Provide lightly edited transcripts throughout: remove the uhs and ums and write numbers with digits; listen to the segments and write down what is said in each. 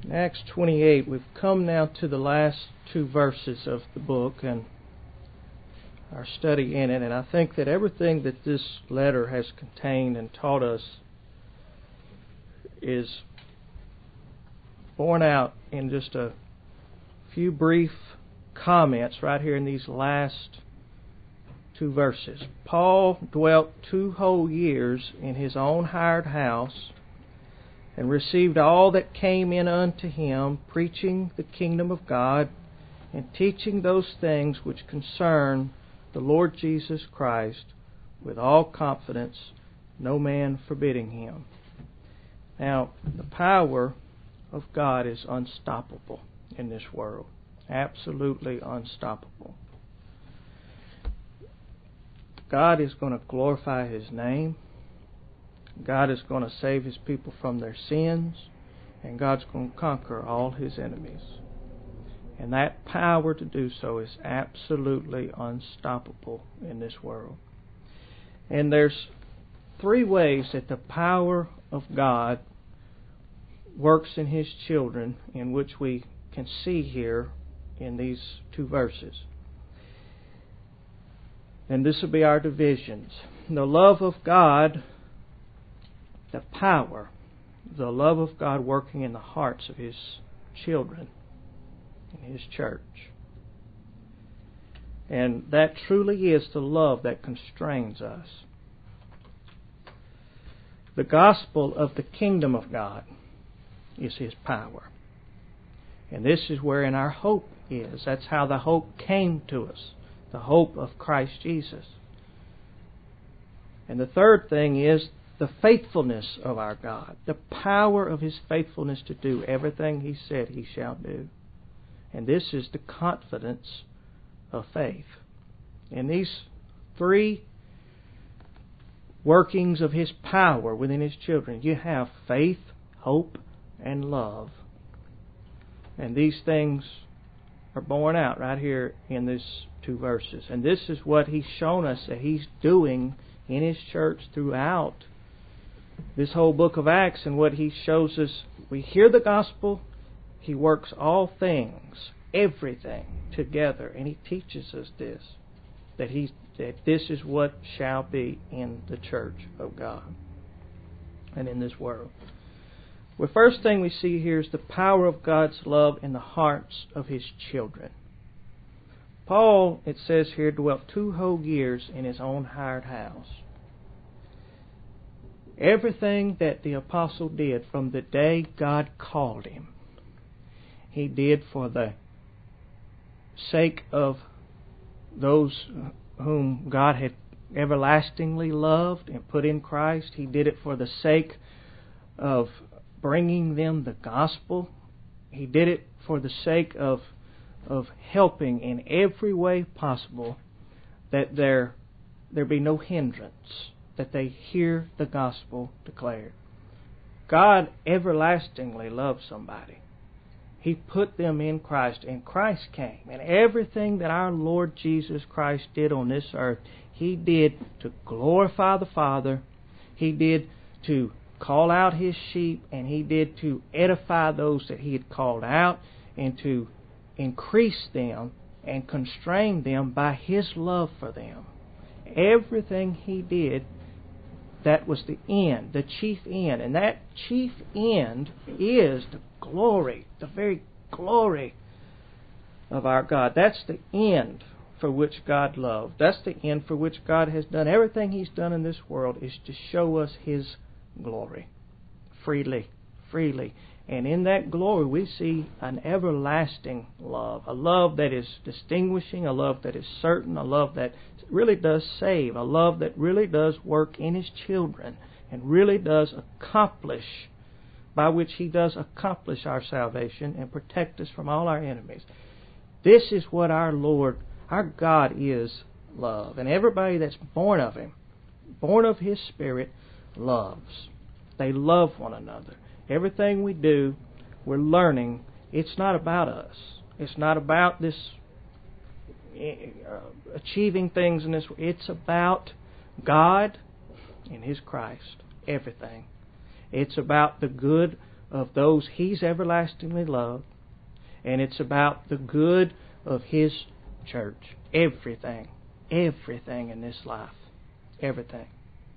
In Acts 28, we've come now to the last two verses of the book and our study in it, and I think that everything that this letter has contained and taught us is borne out in just a few brief comments right here in these last two verses. Paul dwelt 2 whole years in his own hired house and received all that came in unto him, preaching the kingdom of God and teaching those things which concern the Lord Jesus Christ with all confidence, no man forbidding him. Now, the power of God is unstoppable in this world. Absolutely unstoppable. God is going to glorify His name. God is going to save His people from their sins. And God's going to conquer all His enemies. And that power to do so is absolutely unstoppable in this world. And there's 3 ways that the power of God works in His children, in which we can see here in these 2 verses. And this will be our divisions. The love of God, the power, the love of God working in the hearts of His children, in His church. And that truly is the love that constrains us. The gospel of the kingdom of God is His power. And this is wherein our hope is. That's how the hope came to us. The hope of Christ Jesus. And the third thing is the faithfulness of our God. The power of His faithfulness to do everything He said He shall do. And this is the confidence of faith. In these 3 workings of His power within His children, you have faith, hope, and love. And these things are borne out right here in these 2 verses. And this is what He's shown us that He's doing in His church throughout this whole book of Acts. And what He shows us, we hear the gospel, He works all things, everything together. And He teaches us this, that this is what shall be in the church of God and in this world. The first thing we see here is the power of God's love in the hearts of His children. Paul, it says here, dwelt 2 whole years in his own hired house. Everything that the apostle did from the day God called him, he did for the sake of those whom God had everlastingly loved and put in Christ. He did it for the sake of bringing them the gospel. He did it for the sake of helping in every way possible that there be no hindrance, that they hear the gospel declared. God everlastingly loved somebody. He put them in Christ, and Christ came. And everything that our Lord Jesus Christ did on this earth, He did to glorify the Father. He did to call out His sheep, and He did to edify those that He had called out, and to increase them and constrain them by His love for them. Everything He did, that was the end, the chief end. And that chief end is the glory, the very glory of our God. That's the end for which God loved. That's the end for which God has done. Everything He's done in this world is to show us His glory freely. And in that glory we see an everlasting love, a love that is distinguishing, a love that is certain, a love that really does save, a love that really does work in His children and really does accomplish, by which He does accomplish our salvation and protect us from all our enemies. This is what our Lord, our God is love. And everybody that's born of Him, born of His Spirit, loves. They love one another. Everything we do, we're learning, it's not about us. It's not about this achieving things in this. It's about God and His Christ. Everything. It's about the good of those He's everlastingly loved, and it's about the good of His church. Everything in this life. Everything.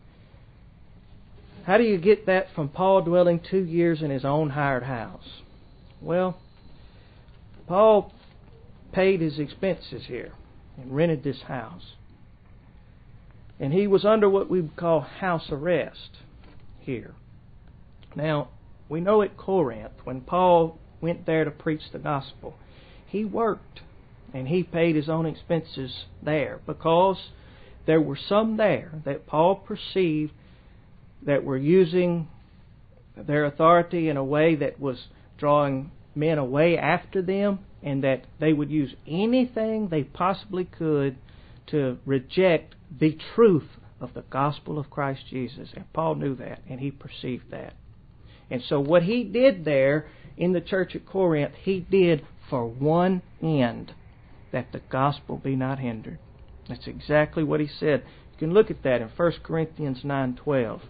How do you get that from Paul dwelling 2 years in his own hired house? Well, Paul paid his expenses here and rented this house. And he was under what we would call house arrest here. Now, we know at Corinth, when Paul went there to preach the gospel, he worked and he paid his own expenses there because there were some there that Paul perceived that were using their authority in a way that was drawing men away after them, and that they would use anything they possibly could to reject the truth of the gospel of Christ Jesus. And Paul knew that, and he perceived that. And so what he did there in the church at Corinth, he did for one end, that the gospel be not hindered. That's exactly what he said. You can look at that in 1 Corinthians 9:12.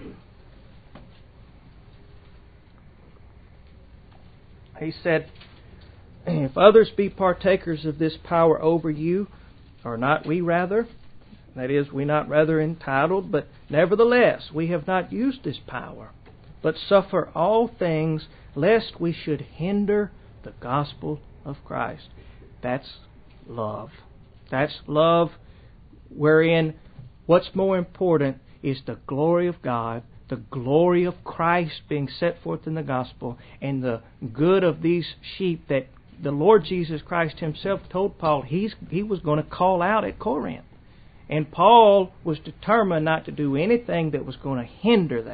He said, "If others be partakers of this power over you, are not we rather?" That is, we not rather entitled, but nevertheless we have not used this power, but suffer all things, lest we should hinder the gospel of Christ. That's love. That's love wherein what's more important is the glory of God, the glory of Christ being set forth in the gospel, and the good of these sheep that the Lord Jesus Christ Himself told Paul He was going to call out at Corinth. And Paul was determined not to do anything that was going to hinder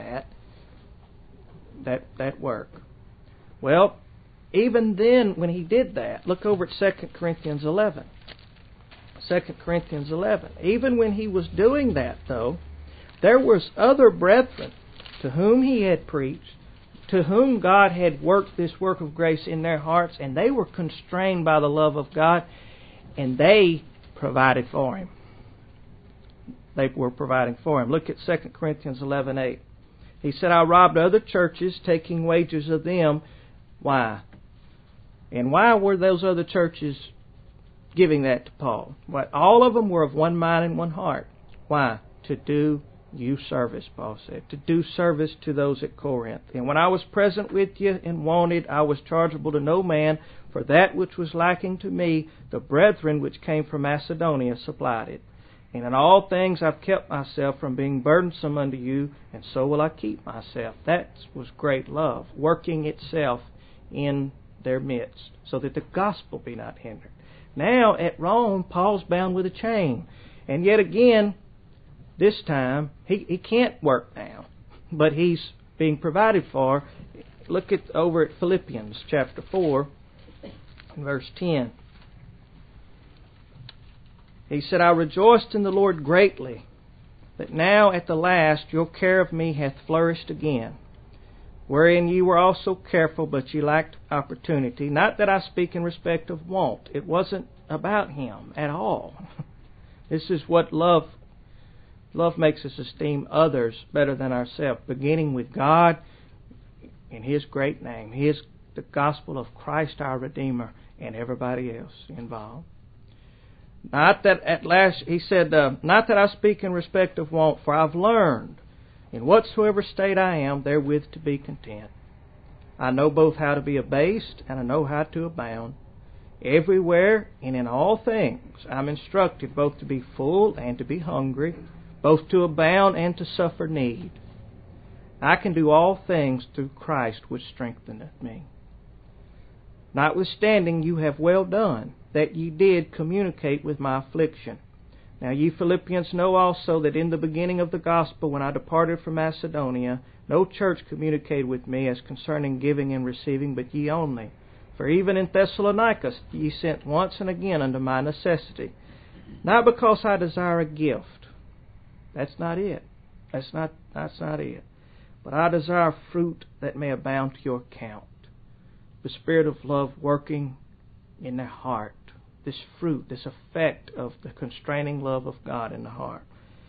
that work. Well, even then when he did that, look over at 2 Corinthians 11. 2 Corinthians 11. Even when he was doing that, though, there was other brethren to whom he had preached, to whom God had worked this work of grace in their hearts, and they were constrained by the love of God, and they provided for him. They were providing for him. Look at 2 Corinthians 11:8. He said, "I robbed other churches, taking wages of them." Why? And why were those other churches giving that to Paul? Well, all of them were of one mind and one heart. Why? To do you service, Paul said. To do service to those at Corinth. "And when I was present with you and wanted, I was chargeable to no man, for that which was lacking to me, the brethren which came from Macedonia supplied it. And in all things I've kept myself from being burdensome unto you, and so will I keep myself." That was great love, working itself in their midst, so that the gospel be not hindered. Now at Rome, Paul's bound with a chain. And yet again, this time, he can't work now, but he's being provided for. Look over at Philippians chapter 4, verse 10. He said, "I rejoiced in the Lord greatly, that now at the last your care of me hath flourished again, wherein ye were also careful, but ye lacked opportunity. Not that I speak in respect of want." It wasn't about him at all. This is what love makes us esteem others better than ourselves, beginning with God in His great name, the gospel of Christ our Redeemer, and everybody else involved. Not that at last, he said, "Not that I speak in respect of want, for I've learned, in whatsoever state I am, therewith to be content. I know both how to be abased, and I know how to abound. Everywhere and in all things I'm instructed both to be full and to be hungry, both to abound and to suffer need. I can do all things through Christ which strengtheneth me. Notwithstanding, you have well done, that ye did communicate with my affliction. Now ye Philippians know also that in the beginning of the gospel, when I departed from Macedonia, no church communicated with me as concerning giving and receiving, but ye only. For even in Thessalonica ye sent once and again unto my necessity. Not because I desire a gift." That's not it. That's not it. "But I desire fruit that may abound to your account." The Spirit of love working in their heart. This fruit, this effect of the constraining love of God in the heart.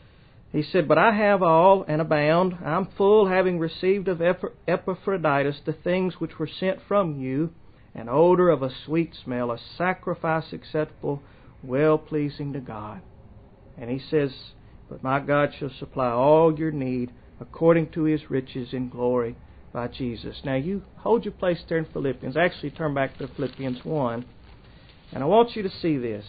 He said, "But I have all and abound. I'm full, having received of Epaphroditus the things which were sent from you, an odor of a sweet smell, a sacrifice acceptable, well-pleasing to God." And he says, "But my God shall supply all your need according to His riches in glory by Jesus." Now you hold your place there in Philippians. Actually, turn back to Philippians 1. And I want you to see this.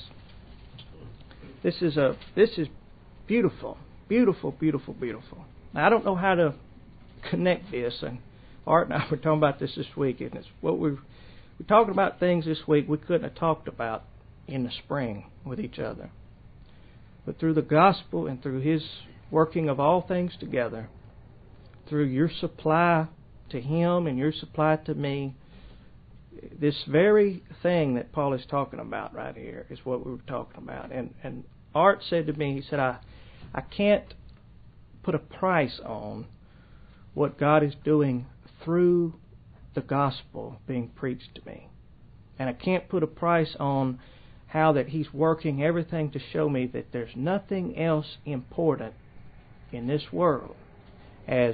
This is beautiful. Beautiful, beautiful, beautiful. Now, I don't know how to connect this, and Art and I were talking about this week, and it's what we're talking about things this week we couldn't have talked about in the spring with each other. But through the gospel and through His working of all things together, through your supply to Him and your supply to me, this very thing that Paul is talking about right here is what we were talking about. And Art said to me, he said, I can't put a price on what God is doing through the gospel being preached to me. And I can't put a price on how that He's working everything to show me that there's nothing else important in this world as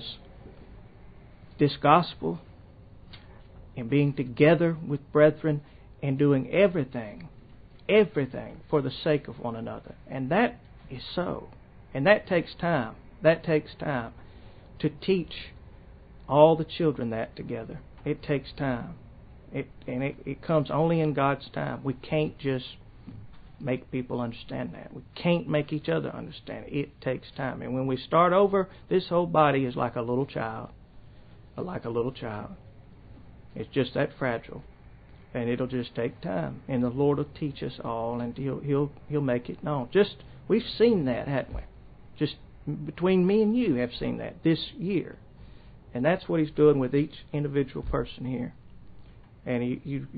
this gospel and being together with brethren and doing everything for the sake of one another. And that is so. And that takes time. That takes time to teach all the children that together. It takes time. It comes only in God's time. We can't just make people understand that. We can't make each other understand it. It takes time. And when we start over, this whole body is like a little child. Like a little child. It's just that fragile. And it'll just take time. And the Lord will teach us all, and He'll make it known. Just, we've seen that, haven't we? Just between me and you have seen that this year. And that's what He's doing with each individual person here. And you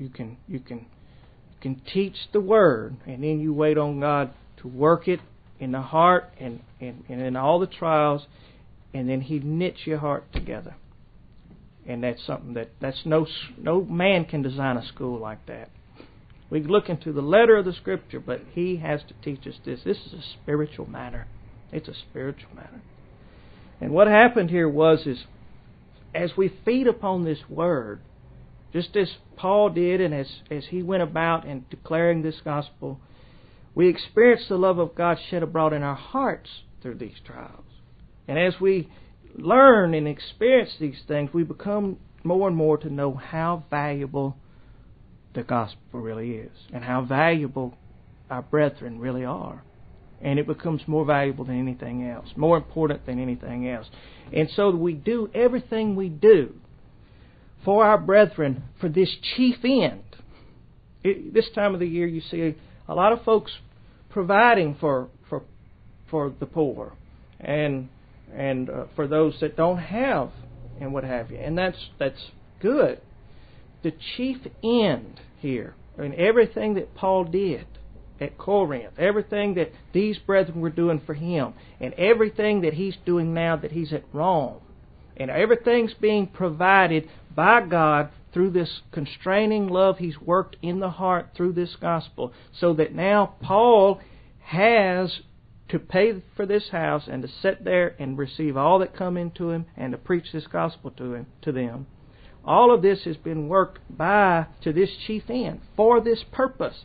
can teach the Word, and then you wait on God to work it in the heart and in all the trials, and then He knits your heart together. And that's something that's no man can design a school like that. We look into the letter of the Scripture, but He has to teach us this. This is a spiritual matter. It's a spiritual matter. And what happened here was, as we feed upon this Word, just as Paul did and as he went about and declaring this gospel, we experience the love of God shed abroad in our hearts through these trials. And as we learn and experience these things, we become more and more to know how valuable the gospel really is and how valuable our brethren really are. And it becomes more valuable than anything else, more important than anything else. And so we do everything we do for our brethren for this chief end. This time of the year, you see a lot of folks providing for the poor and for those that don't have and what have you. And that's good. The chief end here, and everything that Paul did at Corinth, everything that these brethren were doing for him, and everything that he's doing now that he's at Rome, and everything's being provided by God through this constraining love He's worked in the heart through this gospel, so that now Paul has to pay for this house and to sit there and receive all that come into him and to preach this gospel to them. All of this has been worked to this chief end, for this purpose,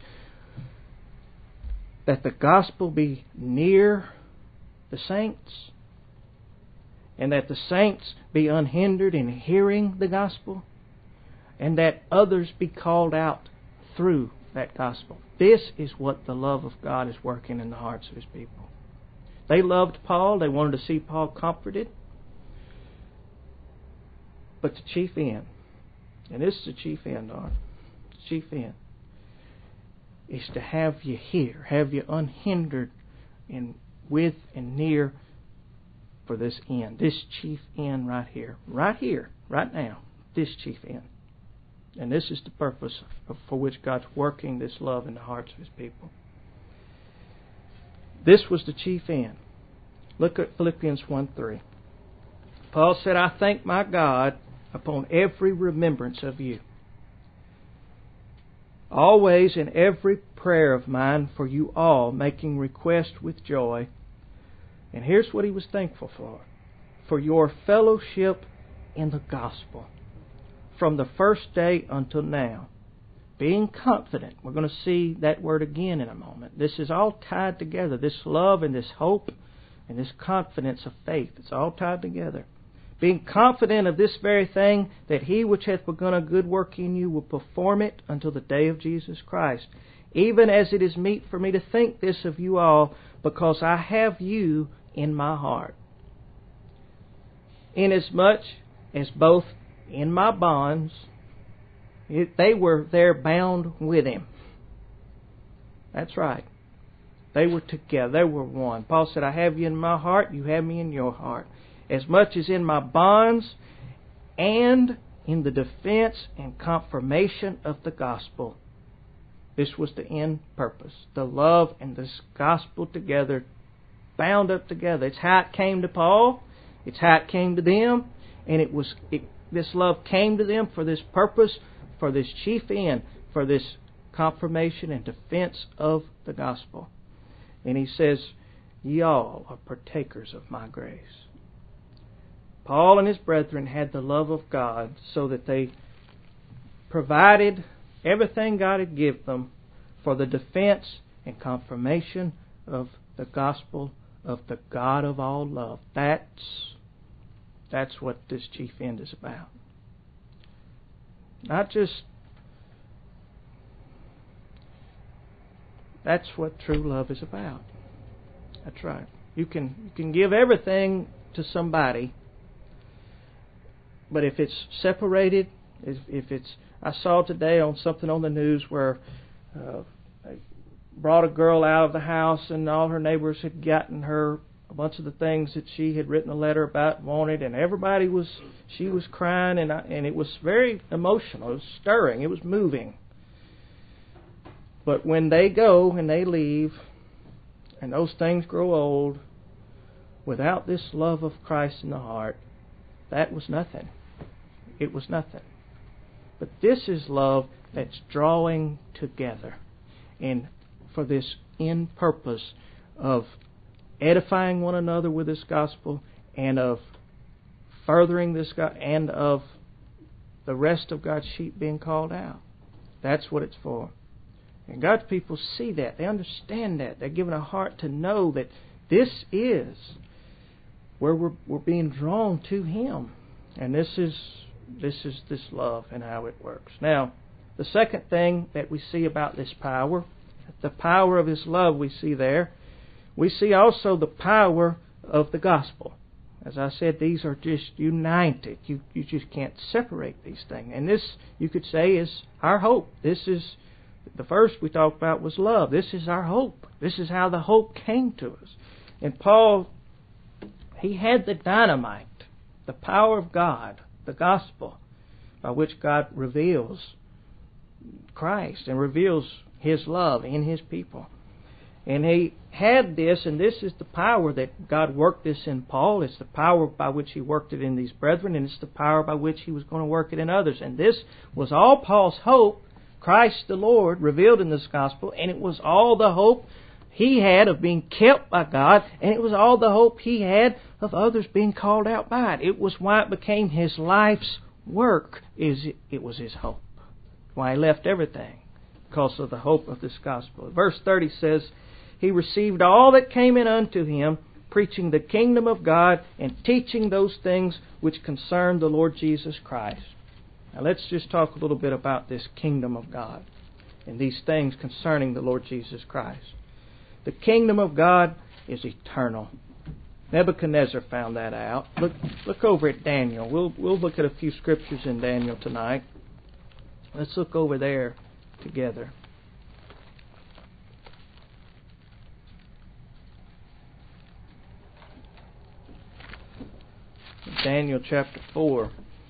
that the gospel be near the saints, and that the saints be unhindered in hearing the gospel, and that others be called out through that gospel. This is what the love of God is working in the hearts of His people. They loved Paul. They wanted to see Paul comforted. But the chief end, and this is the chief end, the chief end, is to have you here, have you unhindered and with and near for this end, this chief end right here, right now, this chief end. And this is the purpose for which God's working this love in the hearts of His people. This was the chief end. Look at Philippians 1:3. Paul said, "I thank my God upon every remembrance of you, always in every prayer of mine for you all, making request with joy, And here's what he was thankful for. For your fellowship in the gospel from the first day until now. Being confident. We're going to see that word again in a moment. This is all tied together. This love and this hope and this confidence of faith. It's all tied together. Being confident of this very thing, that he which hath begun a good work in you will perform it until the day of Jesus Christ. Even as it is meet for me to think this of you all, because I have you in my heart. Inasmuch as both in my bonds, they were there bound with him. That's right. They were together. They were one. Paul said, I have you in my heart, you have me in your heart. As much as in my bonds and in the defense and confirmation of the gospel. This was the end purpose. The love and this gospel together, bound up together. It's how it came to Paul. It's how it came to them. And this love came to them for this purpose, for this chief end, for this confirmation and defense of the gospel. And he says, ye all are partakers of my grace. Paul and his brethren had the love of God so that they provided everything God had given them for the defense and confirmation of the gospel of the God of all love. That's what this chief end is about. Not just... That's what true love is about. That's right. You can give everything to somebody, but if it's separated, if it's... I saw today on something on the news where they brought a girl out of the house and all her neighbors had gotten her a bunch of the things that she had written a letter about and wanted, and she was crying, and it was very emotional. It was stirring. It was moving. But when they go and they leave, and those things grow old, without this love of Christ in the heart, that was nothing. It was nothing. But this is love that's drawing together, and for this end purpose of edifying one another with this gospel, and of furthering this gospel, and of the rest of God's sheep being called out. That's what it's for. And God's people see that. They understand that. They're given a heart to know that this is where we're being drawn to Him. And this is this love and how it works. Now, the second thing that we see about this power, the power of His love we see there, we see also the power of the gospel. As I said, these are just united. You just can't separate these things. And this, you could say, is our hope. This is, the first we talked about was love. This is our hope. This is how the hope came to us. And Paul, he had the dynamite, the power of God, the gospel, by which God reveals Christ and reveals His love in His people. And he had this, and this is the power that God worked this in Paul. It's the power by which He worked it in these brethren, and it's the power by which He was going to work it in others. And this was all Paul's hope, Christ the Lord, revealed in this gospel, and it was all the hope he had of being kept by God, and it was all the hope he had of others being called out by it. It was why it became his life's work. It was his hope. Why he left everything, because of the hope of this gospel. Verse 30 says, He received all that came in unto him, preaching the kingdom of God and teaching those things which concern the Lord Jesus Christ. Now let's just talk a little bit about this kingdom of God and these things concerning the Lord Jesus Christ. The kingdom of God is eternal. Nebuchadnezzar found that out. Look over at Daniel. We'll look at a few scriptures in Daniel tonight. Let's look over there together. Daniel chapter 4.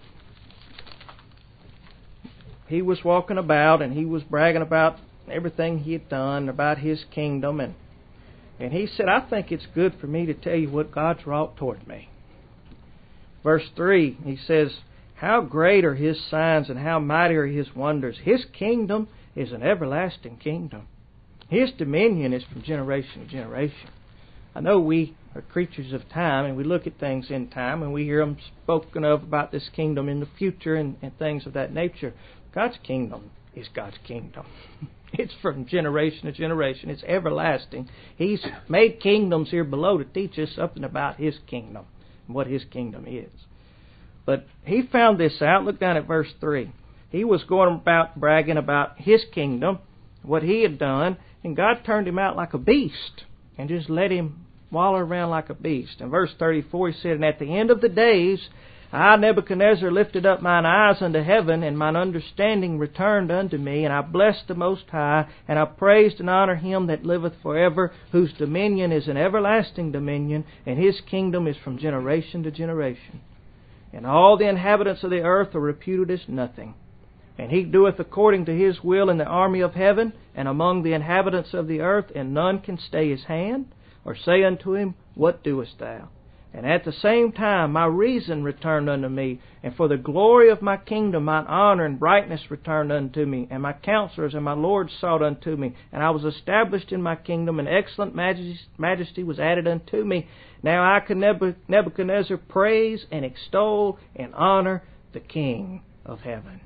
He was walking about and he was bragging about everything he had done, about his kingdom, and he said, I think it's good for me to tell you what God's wrought toward me. Verse 3, he says, How great are His signs and how mighty are His wonders. His kingdom is an everlasting kingdom. His dominion is from generation to generation. I know we are creatures of time, and we look at things in time, and we hear them spoken of about this kingdom in the future and things of that nature. God's kingdom is God's kingdom. It's from generation to generation. It's everlasting. He's made kingdoms here below to teach us something about His kingdom and what His kingdom is. But he found this out. Look down at verse 3. He was going about bragging about His kingdom, what He had done, and God turned him out like a beast and just let him wallow around like a beast. In verse 34 he said, "And at the end of the days, I, Nebuchadnezzar, lifted up mine eyes unto heaven, and mine understanding returned unto me, and I blessed the Most High, and I praised and honored Him that liveth forever, whose dominion is an everlasting dominion, and His kingdom is from generation to generation. And all the inhabitants of the earth are reputed as nothing. And He doeth according to His will in the army of heaven, and among the inhabitants of the earth, and none can stay His hand, or say unto Him, What doest thou? And at the same time my reason returned unto me, and for the glory of my kingdom mine honor and brightness returned unto me, and my counselors and my lords sought unto me, and I was established in my kingdom, and excellent majesty was added unto me. Now I can Nebuchadnezzar praise and extol and honor the King of heaven."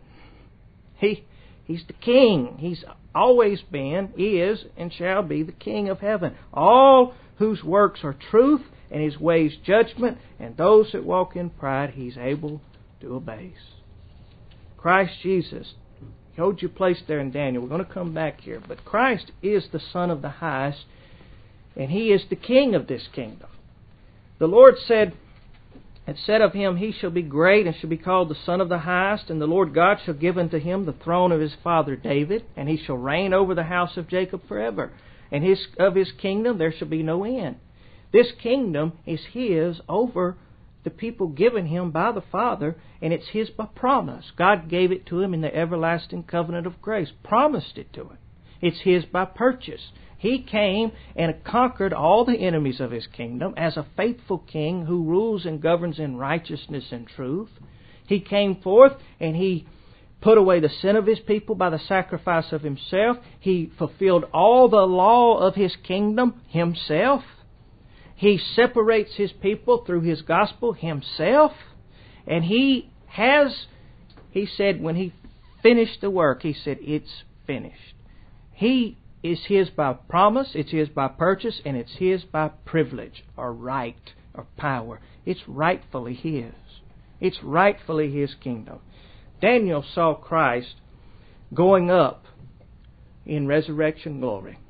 He's the King. He's always been, is, and shall be the King of heaven. All whose works are truth, and His ways judgment, and those that walk in pride He's able to abase. Christ Jesus, hold your place there in Daniel. We're going to come back here. But Christ is the Son of the highest, and He is the King of this kingdom. The Lord said of Him, He shall be great, and shall be called the Son of the highest, and the Lord God shall give unto Him the throne of His father David, and He shall reign over the house of Jacob forever. And of His kingdom there shall be no end. This kingdom is His over the people given Him by the Father, and it's His by promise. God gave it to Him in the everlasting covenant of grace, promised it to Him. It's His by purchase. He came and conquered all the enemies of His kingdom as a faithful king who rules and governs in righteousness and truth. He came forth and He put away the sin of His people by the sacrifice of Himself. He fulfilled all the law of His kingdom Himself. He separates His people through His gospel Himself. And He said when He finished the work, He said, "It's finished." He is His by promise, it's His by purchase, and it's His by privilege or right or power. It's rightfully His. It's rightfully His kingdom. Daniel saw Christ going up in resurrection glory.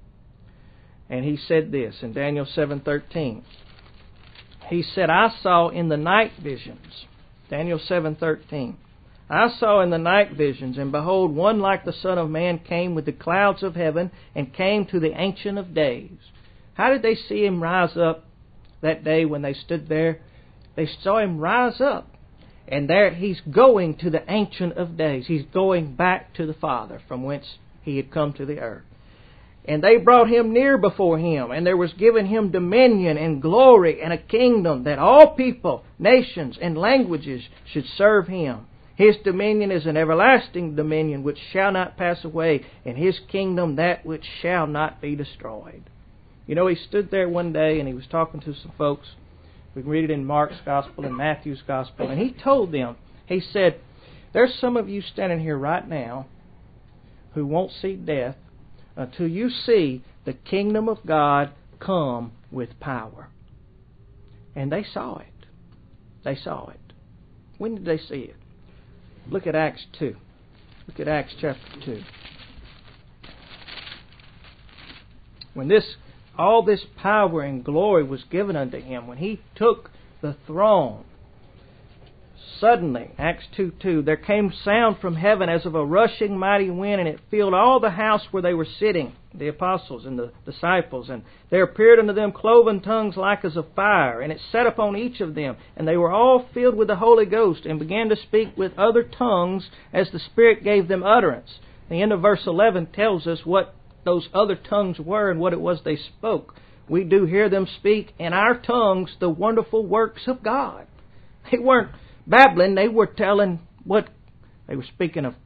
And he said this in Daniel 7:13. He said, "I saw in the night visions," Daniel 7:13, "I saw in the night visions, and behold, one like the Son of Man came with the clouds of heaven, and came to the Ancient of Days." How did they see Him rise up that day when they stood there? They saw Him rise up. And there He's going to the Ancient of Days. He's going back to the Father from whence He had come to the earth. And they brought Him near before Him, and there was given Him dominion and glory and a kingdom, that all people, nations, and languages should serve Him. His dominion is an everlasting dominion which shall not pass away, and His kingdom that which shall not be destroyed. You know, He stood there one day and He was talking to some folks. We can read it in Mark's Gospel and Matthew's Gospel. And He told them, He said, "There's some of you standing here right now who won't see death until you see the kingdom of God come with power." And they saw it. They saw it. When did they see it? Look at Acts 2. Look at Acts chapter 2. When all this power and glory was given unto Him, when He took the throne, suddenly, Acts 2:2, there came sound from heaven as of a rushing mighty wind, and it filled all the house where they were sitting, the apostles and the disciples. And there appeared unto them cloven tongues like as of fire, and it sat upon each of them. And they were all filled with the Holy Ghost, and began to speak with other tongues as the Spirit gave them utterance. The end of verse 11 tells us what those other tongues were and what it was they spoke. We do hear them speak in our tongues the wonderful works of God. They weren't babbling, they were telling what they were speaking of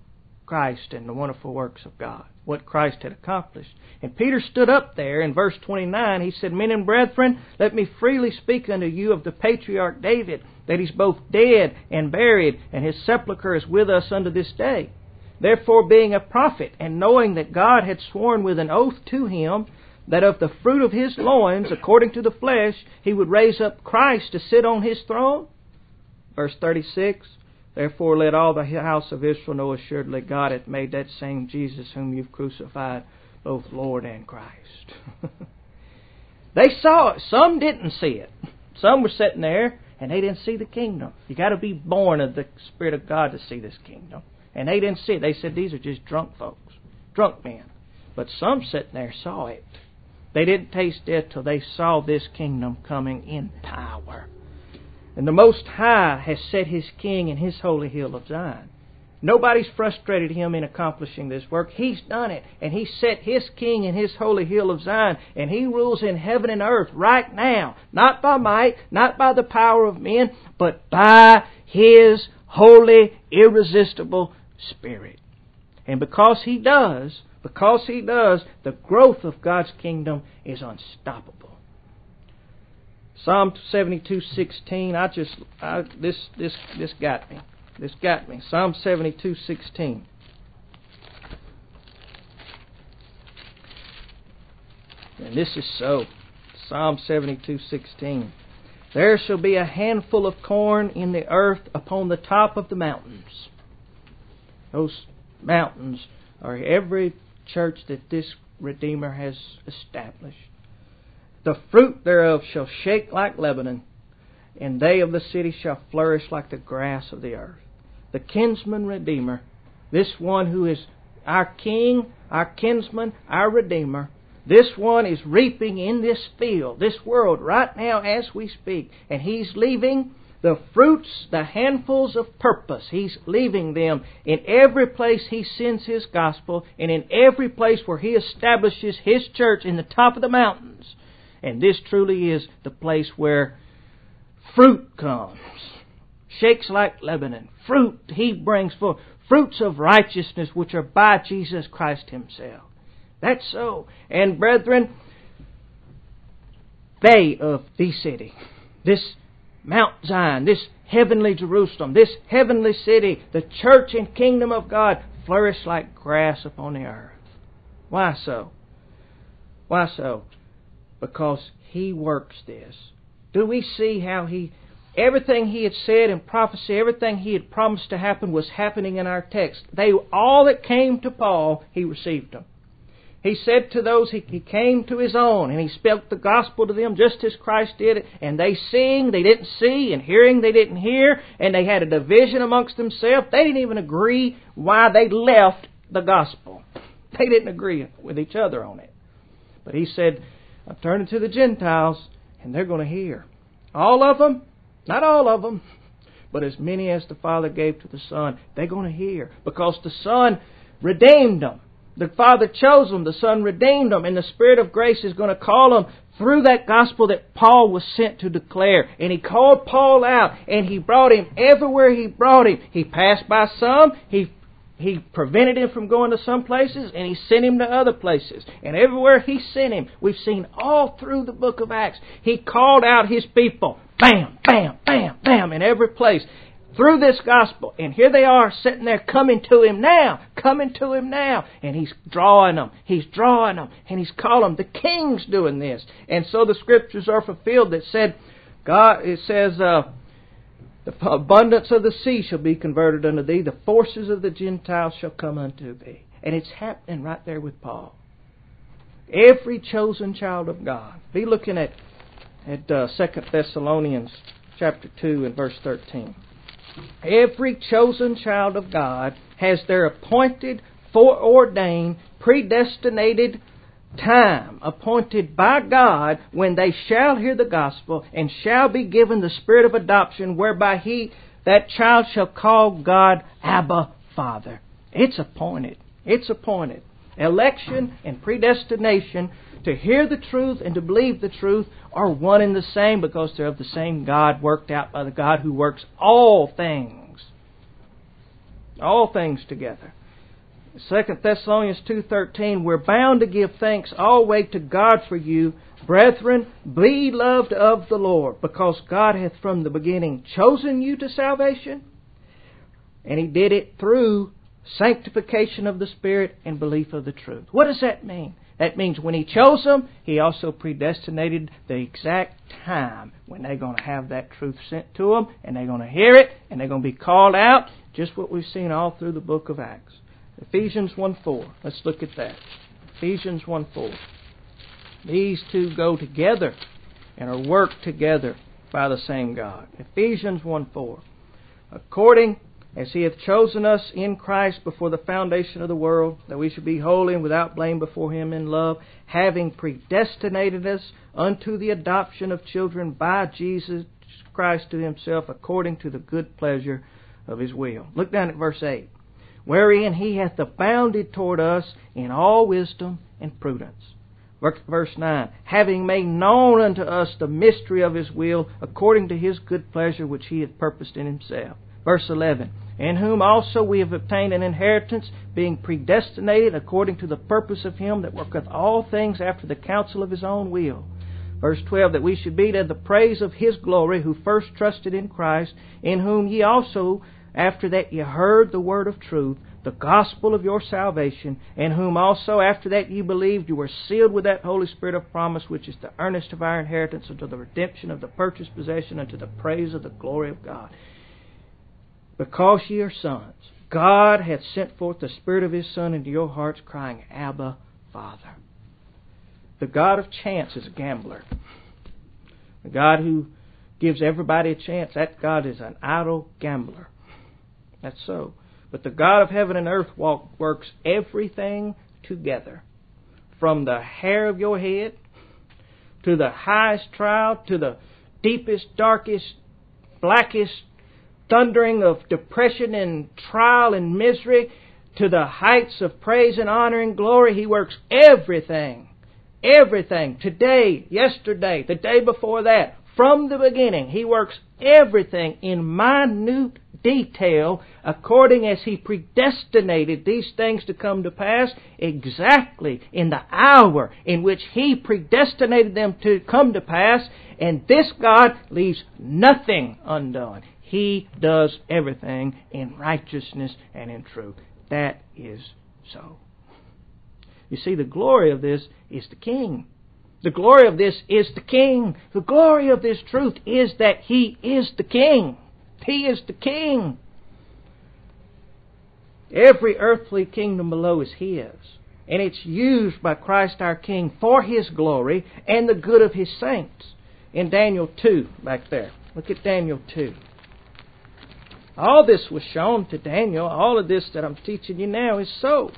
Christ and the wonderful works of God, what Christ had accomplished. And Peter stood up there in verse 29. He said, Men and brethren, let me freely speak unto you of the patriarch David, that he's both dead and buried, and his sepulchre is with us unto this day. Therefore, being a prophet, and knowing that God had sworn with an oath to him, that of the fruit of his loins, according to the flesh, he would raise up Christ to sit on his throne. Verse 36, Therefore let all the house of Israel know assuredly God hath made that same Jesus whom you've crucified both Lord and Christ. They saw it. Some didn't see it. Some were sitting there and they didn't see the kingdom. You got to be born of the Spirit of God to see this kingdom. And they didn't see it. They said these are just drunk folks, drunk men. But some sitting there saw it. They didn't taste death till they saw this kingdom coming in power. And the Most High has set His King in His holy hill of Zion. Nobody's frustrated Him in accomplishing this work. He's done it. And He set His King in His holy hill of Zion. And He rules in heaven and earth right now. Not by might, not by the power of men, but by His holy, irresistible Spirit. And because He does, the growth of God's kingdom is unstoppable. Psalm 72:16. This got me. This got me. Psalm 72:16. And this is so. Psalm 72:16. There shall be a handful of corn in the earth upon the top of the mountains. Those mountains are every church that this Redeemer has established. The fruit thereof shall shake like Lebanon, and they of the city shall flourish like the grass of the earth. The kinsman Redeemer, this one who is our King, our kinsman, our Redeemer, this one is reaping in this field, this world, right now as we speak. And He's leaving the fruits, the handfuls of purpose. He's leaving them in every place He sends His gospel, and in every place where He establishes His church in the top of the mountains. And this truly is the place where fruit comes. Shakes like Lebanon. Fruit He brings forth. Fruits of righteousness which are by Jesus Christ Himself. That's so. And brethren, they of the city, this Mount Zion, this heavenly Jerusalem, this heavenly city, the church and kingdom of God, flourish like grass upon the earth. Why so? Why so? Because He works this. Do we see how everything He had said in prophecy, everything He had promised to happen was happening in our text. All that came to Paul, He received them. He said to those, He came to His own, and He spoke the gospel to them just as Christ did it. And they seeing, they didn't see, and hearing, they didn't hear, and they had a division amongst themselves. They didn't even agree why they left the gospel. They didn't agree with each other on it. But He said, I'm turning to the Gentiles, and they're going to hear. All of them? Not all of them, but as many as the Father gave to the Son, they're going to hear. Because the Son redeemed them. The Father chose them. The Son redeemed them. And the Spirit of grace is going to call them through that gospel that Paul was sent to declare. And He called Paul out, and He brought him everywhere He brought him. He passed by some. He prevented him from going to some places, and He sent him to other places. And everywhere He sent him, we've seen all through the book of Acts, He called out His people. Bam, bam, bam, bam, in every place. Through this gospel. And here they are sitting there coming to Him now. Coming to Him now. And He's drawing them. He's drawing them. And He's calling them. The King's doing this. And so the Scriptures are fulfilled that said, it says, the abundance of the sea shall be converted unto thee. The forces of the Gentiles shall come unto thee. And it's happening right there with Paul. Every chosen child of God. Be looking at 2 Thessalonians chapter 2 and verse 13. Every chosen child of God has their appointed, foreordained, predestinated time appointed by God when they shall hear the gospel and shall be given the spirit of adoption whereby that child shall call God Abba, Father. It's appointed. It's appointed. Election and predestination to hear the truth and to believe the truth are one and the same because they're of the same God, worked out by the God who works all things together. 2 Thessalonians 2:13, we're bound to give thanks always to God for you, brethren, be loved of the Lord, because God hath from the beginning chosen you to salvation, and He did it through sanctification of the Spirit and belief of the truth. What does that mean? That means when He chose them, He also predestinated the exact time when they're going to have that truth sent to them, and they're going to hear it, and they're going to be called out, just what we've seen all through the book of Acts. Ephesians 1:4. Let's look at that. Ephesians 1:4. These two go together and are worked together by the same God. Ephesians 1:4. According as He hath chosen us in Christ before the foundation of the world, that we should be holy and without blame before Him in love, having predestinated us unto the adoption of children by Jesus Christ to Himself, according to the good pleasure of His will. Look down at verse 8. Wherein He hath abounded toward us in all wisdom and prudence. Verse 9. Having made known unto us the mystery of His will, according to His good pleasure which He hath purposed in Himself. Verse 11. In whom also we have obtained an inheritance, being predestinated according to the purpose of Him that worketh all things after the counsel of His own will. Verse 12, that we should be to the praise of His glory, who first trusted in Christ, in whom ye also, after that ye heard the word of truth, the gospel of your salvation, in whom also, after that ye believed, you were sealed with that Holy Spirit of promise, which is the earnest of our inheritance unto the redemption of the purchased possession, unto the praise of the glory of God. Because ye are sons, God hath sent forth the Spirit of His Son into your hearts, crying, Abba, Father. The God of chance is a gambler. The God who gives everybody a chance, that God is an idle gambler. That's so. But the God of heaven and earth works everything together, from the hair of your head to the highest trial, to the deepest, darkest, blackest thundering of depression and trial and misery, to the heights of praise and honor and glory. He works everything. Everything. Today, yesterday, the day before that, from the beginning. He works everything in minute detail according as He predestinated these things to come to pass, exactly in the hour in which He predestinated them to come to pass. And this God leaves nothing undone. He does everything in righteousness and in truth. That is so. You see, the glory of this is the King. The glory of this is the King. The glory of this truth is that He is the King. He is the King. Every earthly kingdom below is His. And it's used by Christ our King for His glory and the good of His saints. In Daniel 2, back there. Look at Daniel 2. All this was shown to Daniel. All of this that I'm teaching you now is so.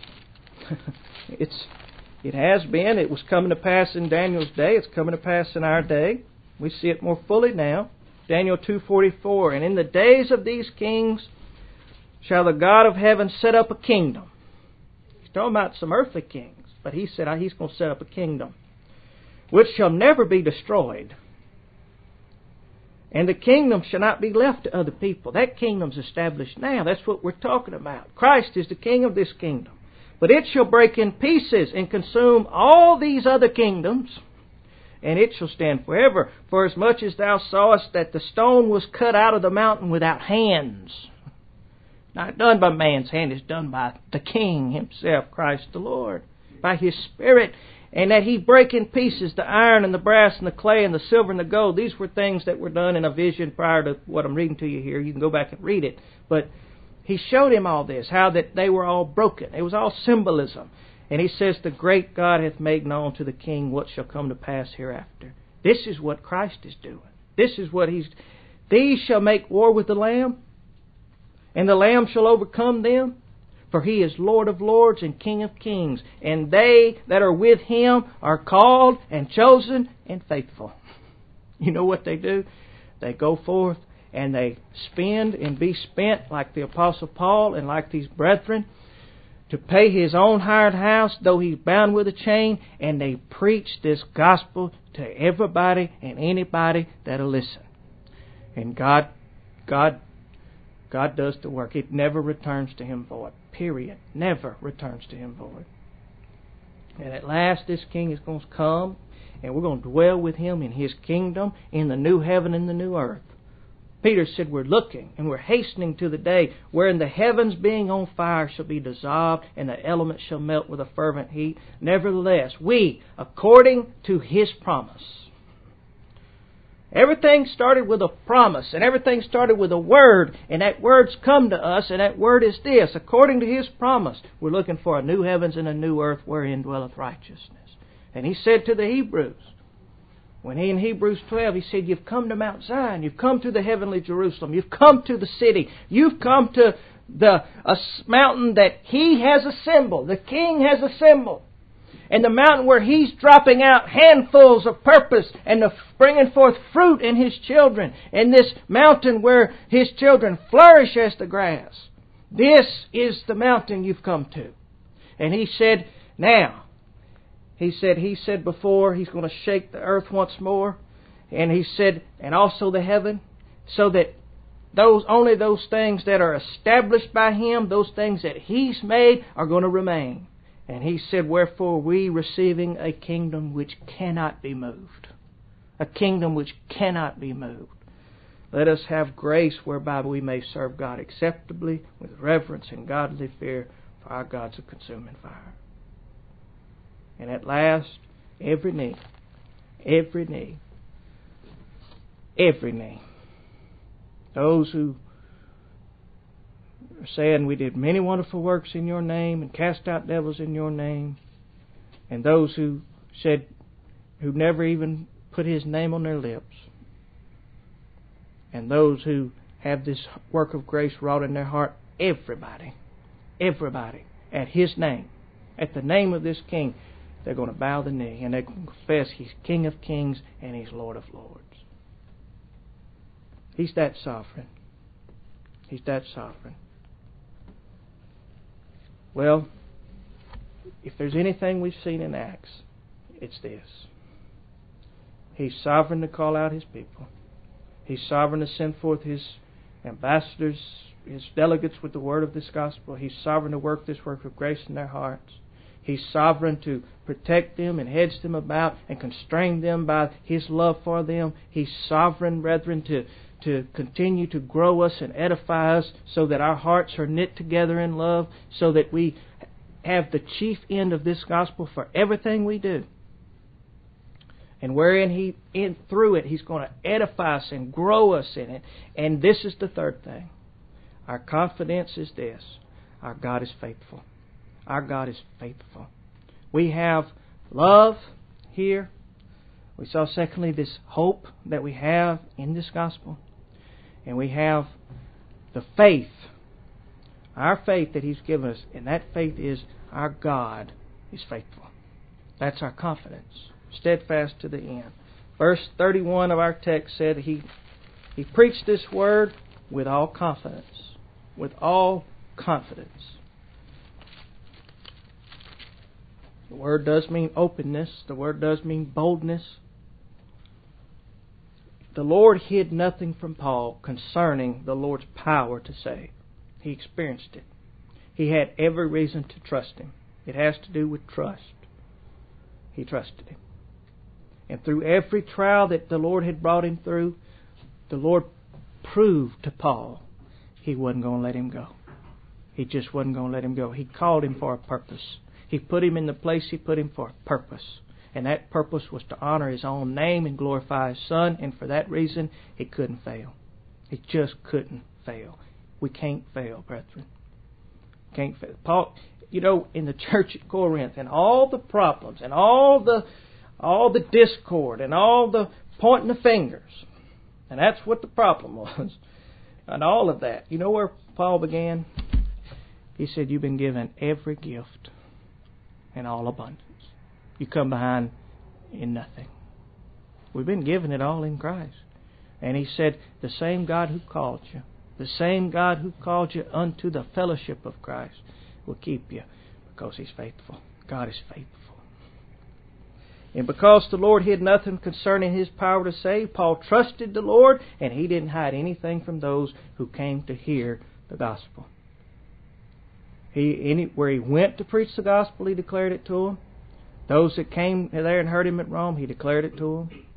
It has been. It was coming to pass in Daniel's day. It's coming to pass in our day. We see it more fully now. Daniel 2:44. And in the days of these kings shall the God of heaven set up a kingdom. He's talking about some earthly kings, but He said He's going to set up a kingdom which shall never be destroyed. And the kingdom shall not be left to other people. That kingdom's established now. That's what we're talking about. Christ is the King of this kingdom. But it shall break in pieces and consume all these other kingdoms, and it shall stand forever. For as much as thou sawest that the stone was cut out of the mountain without hands, not done by man's hand, it's done by the King Himself, Christ the Lord, by His Spirit, and that He break in pieces the iron and the brass and the clay and the silver and the gold. These were things that were done in a vision prior to what I'm reading to you here. You can go back and read it. But He showed him all this, how that they were all broken. It was all symbolism. And He says, the great God hath made known to the King what shall come to pass hereafter. This is what Christ is doing. This is what He's... These shall make war with the Lamb, and the Lamb shall overcome them. For He is Lord of lords and King of kings. And they that are with Him are called and chosen and faithful. You know what they do? They go forth and they spend and be spent like the Apostle Paul and like these brethren to pay his own hired house, though he's bound with a chain, and they preach this gospel to everybody and anybody that'll listen. And God God does the work. It never returns to Him void. Period. Never returns to Him void. And at last this King is going to come, and we're going to dwell with Him in His kingdom, in the new heaven and the new earth. Peter said we're looking and we're hastening to the day wherein the heavens being on fire shall be dissolved and the elements shall melt with a fervent heat. Nevertheless, we, according to His promise. Everything started with a promise, and everything started with a word, and that word's come to us, and that word is this: according to His promise, we're looking for a new heavens and a new earth wherein dwelleth righteousness. And He said to the Hebrews, when He in Hebrews 12, He said, you've come to Mount Zion, you've come to the heavenly Jerusalem, you've come to the city, you've come to the mountain that He has assembled, the King has assembled. And the mountain where He's dropping out handfuls of purpose and bringing forth fruit in His children. And this mountain where His children flourish as the grass. This is the mountain you've come to. And He said, now, He said before He's going to shake the earth once more. And He said, and also the heaven, so that only those things that are established by Him, those things that He's made, are going to remain. And He said, wherefore we, receiving a kingdom which cannot be moved. A kingdom which cannot be moved. Let us have grace whereby we may serve God acceptably, with reverence and godly fear, for our God's a consuming fire. And at last, every knee, those who are saying we did many wonderful works in Your name and cast out devils in Your name, and those who said, who never even put His name on their lips, and those who have this work of grace wrought in their heart, everybody, at His name, at the name of this King, they're going to bow the knee and they're going to confess He's King of kings and He's Lord of lords. He's that sovereign. He's that sovereign. Well, if there's anything we've seen in Acts, it's this. He's sovereign to call out His people. He's sovereign to send forth His ambassadors, His delegates with the word of this gospel. He's sovereign to work this work of grace in their hearts. He's sovereign to protect them and hedge them about and constrain them by His love for them. He's sovereign, brethren, to continue to grow us and edify us so that our hearts are knit together in love, so that we have the chief end of this gospel for everything we do. And wherein through it, He's going to edify us and grow us in it. And this is the third thing. Our confidence is this: our God is faithful. Our God is faithful. We have love here. We saw, secondly, this hope that we have in this gospel. And we have the faith, our faith that He's given us. And that faith is our God is faithful. That's our confidence. Steadfast to the end. Verse 31 of our text said He preached this word with all confidence. With all confidence. The word does mean openness. The word does mean boldness. The Lord hid nothing from Paul concerning the Lord's power to save. He experienced it. He had every reason to trust Him. It has to do with trust. He trusted Him. And through every trial that the Lord had brought him through, the Lord proved to Paul He wasn't going to let him go. He just wasn't going to let him go. He called him for a purpose. He put him in the place He put him for a purpose. And that purpose was to honor His own name and glorify His Son. And for that reason, He couldn't fail. He just couldn't fail. We can't fail, brethren. Can't fail. Paul, in the church at Corinth, and all the problems, and all the discord, and all the pointing the fingers, and that's what the problem was, and all of that. You know where Paul began? He said, you've been given every gift in all abundance. You come behind in nothing. We've been given it all in Christ. And He said, the same God who called you, the same God who called you unto the fellowship of Christ will keep you, because He's faithful. God is faithful. And because the Lord hid nothing concerning His power to save, Paul trusted the Lord, and he didn't hide anything from those who came to hear the gospel. Where he went to preach the gospel, he declared it to them. Those that came there and heard him at Rome, he declared it to them.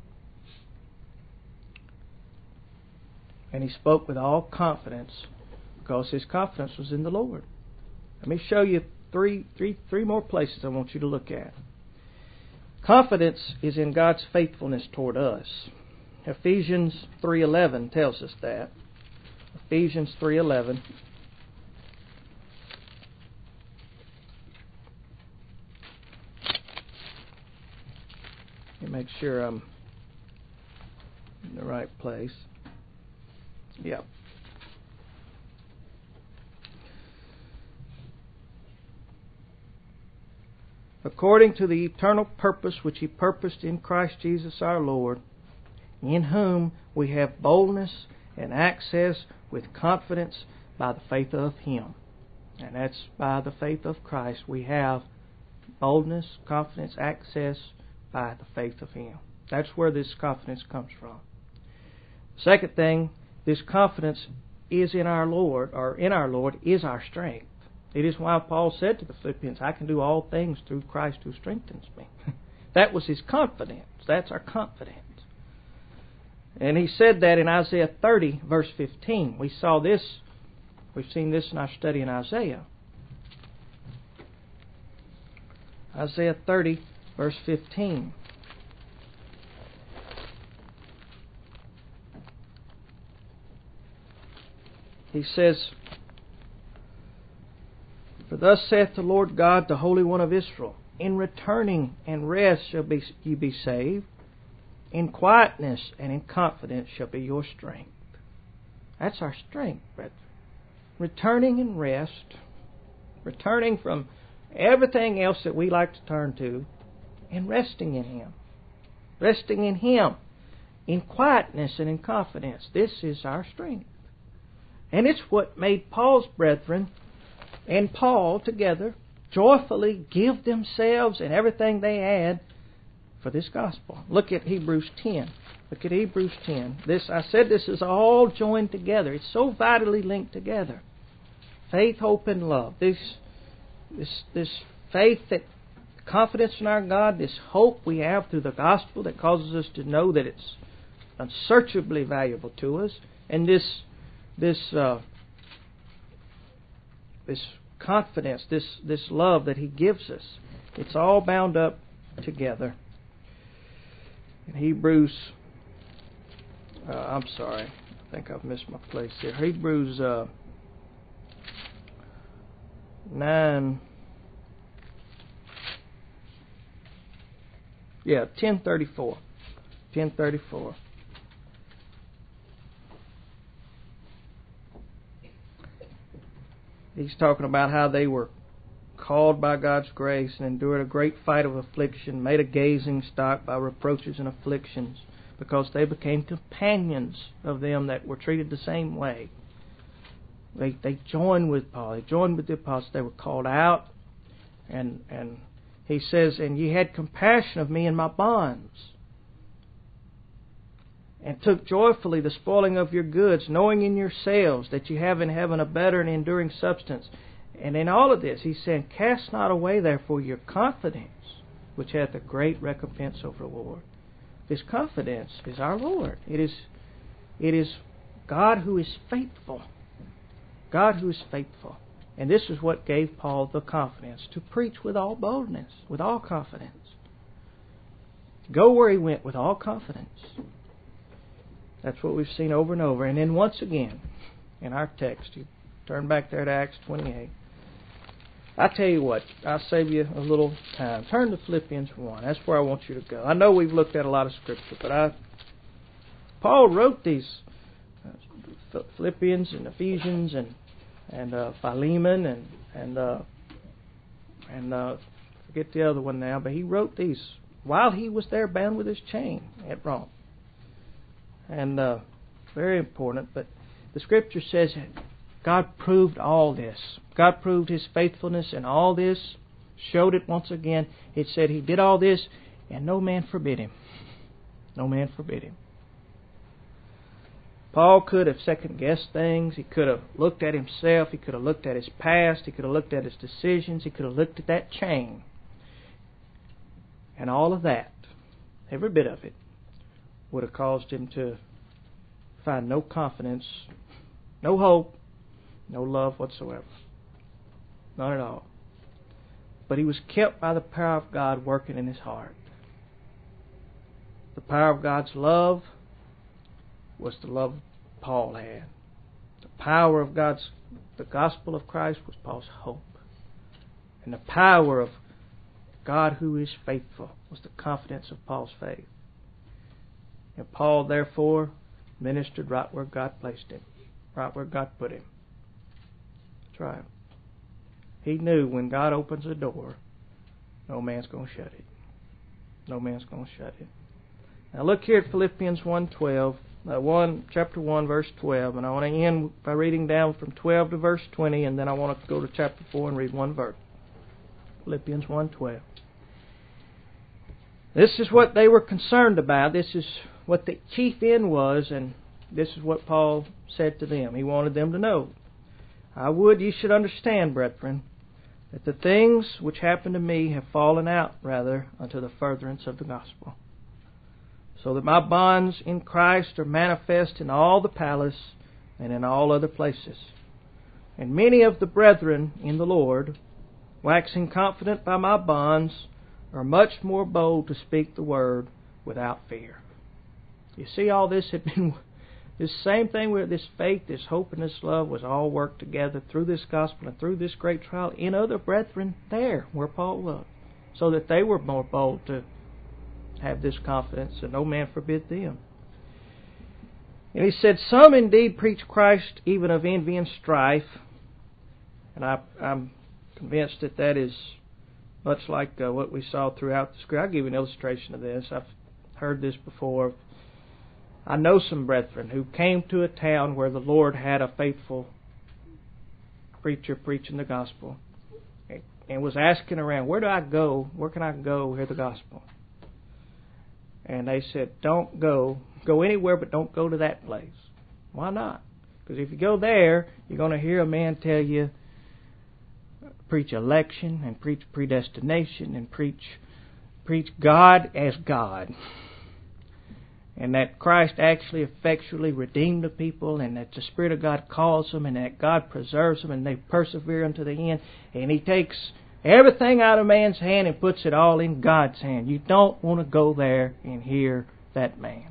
And he spoke with all confidence because his confidence was in the Lord. Let me show you three more places I want you to look at. Confidence is in God's faithfulness toward us. Ephesians 3:11 tells us that. Ephesians 3:11. Let me make sure I'm in the right place. Yep. According to the eternal purpose which He purposed in Christ Jesus our Lord, in whom we have boldness and access with confidence by the faith of Him. And that's by the faith of Christ. We have boldness, confidence, access by the faith of Him. That's where this confidence comes from. Second thing, this confidence is in our Lord, or in our Lord is our strength. It is why Paul said to the Philippians, I can do all things through Christ who strengthens me. That was his confidence. That's our confidence. And he said that in Isaiah 30, verse 15. We saw this, we've seen this in our study in Isaiah. Isaiah 30, verse 15. He says, For thus saith the Lord God, the Holy One of Israel, in returning and rest shall ye be saved. In quietness and in confidence shall be your strength. That's our strength, brethren. Returning and rest. Returning from everything else that we like to turn to, and resting in Him. Resting in Him. In quietness and in confidence. This is our strength. And it's what made Paul's brethren and Paul together joyfully give themselves and everything they had for this gospel. Look at Hebrews 10. Look at Hebrews 10. I said this is all joined together. It's so vitally linked together. Faith, hope, and love. This faith, that confidence in our God, this hope we have through the gospel that causes us to know that it's unsearchably valuable to us, and this confidence, this love that He gives us. It's all bound up together. In Hebrews, I think I've missed my place here. Hebrews 9, 10:34. 10:34. He's talking about how they were called by God's grace and endured a great fight of affliction, made a gazing stock by reproaches and afflictions, because they became companions of them that were treated the same way. They joined with Paul. They joined with the apostles. They were called out. And he says, and ye had compassion of me in my bonds, and took joyfully the spoiling of your goods, knowing in yourselves that you have in heaven a better and enduring substance. And in all of this, he's saying, cast not away therefore your confidence, which hath a great recompense over the Lord. This confidence is our Lord. It is God who is faithful. God who is faithful. And this is what gave Paul the confidence to preach with all boldness, with all confidence. Go where he went with all confidence. That's what we've seen over and over. And then once again, in our text, you turn back there to Acts 28. I tell you what, I'll save you a little time. Turn to Philippians 1. That's where I want you to go. I know we've looked at a lot of Scripture, but Paul wrote these Philippians and Ephesians and Philemon and forget the other one now, but he wrote these while he was there bound with his chain at Rome. And very important, but the Scripture says God proved all this. God proved His faithfulness in all this, showed it once again. It said He did all this And no man forbid him. No man forbid him. Paul could have second-guessed things. He could have looked at himself. He could have looked at his past. He could have looked at his decisions. He could have looked at that chain. And all of that, every bit of it, would have caused him to find no confidence, no hope, no love whatsoever. None at all. But he was kept by the power of God working in his heart. The power of God's love was the love Paul had. The power of the gospel of Christ was Paul's hope. And the power of God who is faithful was the confidence of Paul's faith. And Paul, therefore, ministered right where God placed him, right where God put him. That's right. He knew when God opens a door, no man's going to shut it. No man's going to shut it. Now look here at Philippians 1:12. Chapter 1, verse 12, and I want to end by reading down from 12 to verse 20, and then I want to go to chapter 4 and read one verse. Philippians 1:12. This is what they were concerned about. This is what the chief end was, and this is what Paul said to them. He wanted them to know. I would ye should understand, brethren, that the things which happened to me have fallen out rather unto the furtherance of the gospel, so that my bonds in Christ are manifest in all the palace and in all other places. And many of the brethren in the Lord, waxing confident by my bonds, are much more bold to speak the word without fear. You see, all this had been, this same thing where this faith, this hope, and this love was all worked together through this gospel and through this great trial in other brethren there where Paul was, so that they were more bold to have this confidence, and no man forbid them. And he said, some indeed preach Christ even of envy and strife. And I'm convinced that that is much like what we saw throughout the scripture. I'll give you an illustration of this. I've heard this before. I know some brethren who came to a town where the Lord had a faithful preacher preaching the gospel, and was asking around, where do I go? Where can I go hear the gospel? And they said, don't go anywhere, but don't go to that place. Why not? Because if you go there, you're going to hear a man tell you, preach election, and preach predestination, and preach God as God. And that Christ actually effectually redeemed the people, and that the Spirit of God calls them, and that God preserves them, and they persevere unto the end. And He takes everything out of man's hand and puts it all in God's hand. You don't want to go there and hear that man.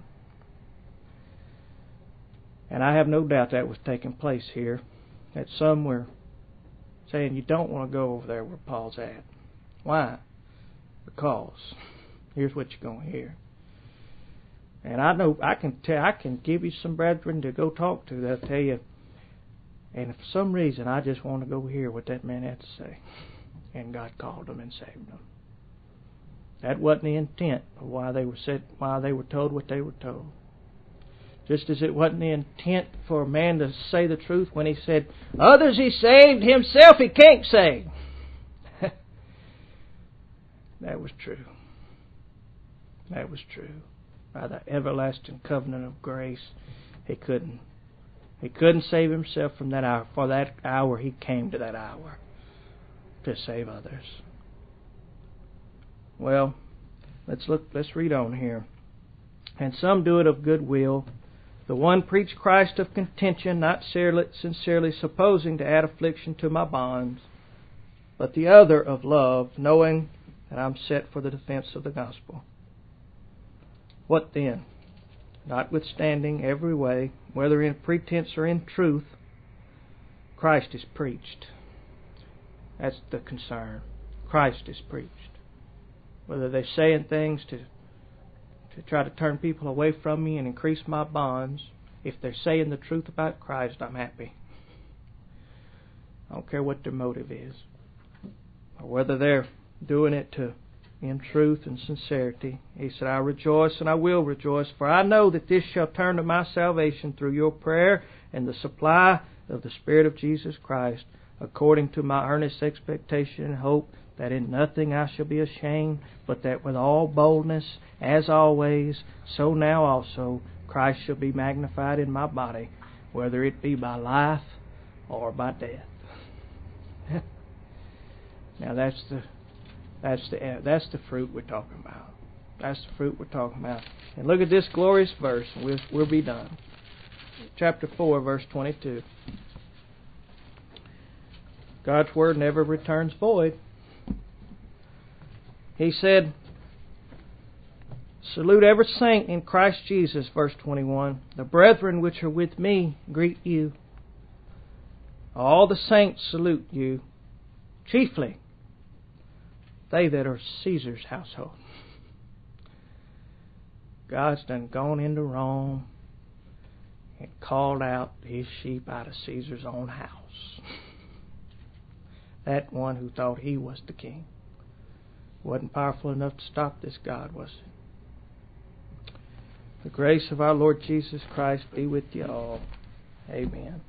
And I have no doubt that was taking place here. That some were saying you don't want to go over there where Paul's at. Why? Because here's what you're going to hear. And I know I can give you some brethren to go talk to. They'll tell you. And for some reason, I just want to go hear what that man had to say. And God called them and saved them. That wasn't the intent of why they were told what they were told. Just as it wasn't the intent for a man to say the truth when he said, others he saved, himself he can't save. That was true. That was true. By the everlasting covenant of grace, he couldn't save himself from that hour. For that hour, he came to that hour to save others. Well, let's read on here. And some do it of good will. The one preach Christ of contention, not sincerely supposing to add affliction to my bonds, but the other of love, knowing that I'm set for the defense of the gospel. What then? Notwithstanding every way, whether in pretense or in truth, Christ is preached. That's the concern. Christ is preached. Whether they're saying things to try to turn people away from me and increase my bonds, if they're saying the truth about Christ, I'm happy. I don't care what their motive is. Or whether they're doing it in truth and sincerity. He said, I rejoice and I will rejoice, for I know that this shall turn to my salvation through your prayer and the supply of the Spirit of Jesus Christ, according to my earnest expectation and hope, that in nothing I shall be ashamed, but that with all boldness, as always, so now also, Christ shall be magnified in my body, whether it be by life or by death. Now that's the fruit we're talking about. That's the fruit we're talking about. And look at this glorious verse, and we'll be done. Chapter 4, verse 22. God's Word never returns void. He said, salute every saint in Christ Jesus, verse 21. The brethren which are with me greet you. All the saints salute you, chiefly they that are Caesar's household. God's done gone into Rome and called out His sheep out of Caesar's own house. That one who thought he was the king wasn't powerful enough to stop this God, was it? The grace of our Lord Jesus Christ be with you all. Amen.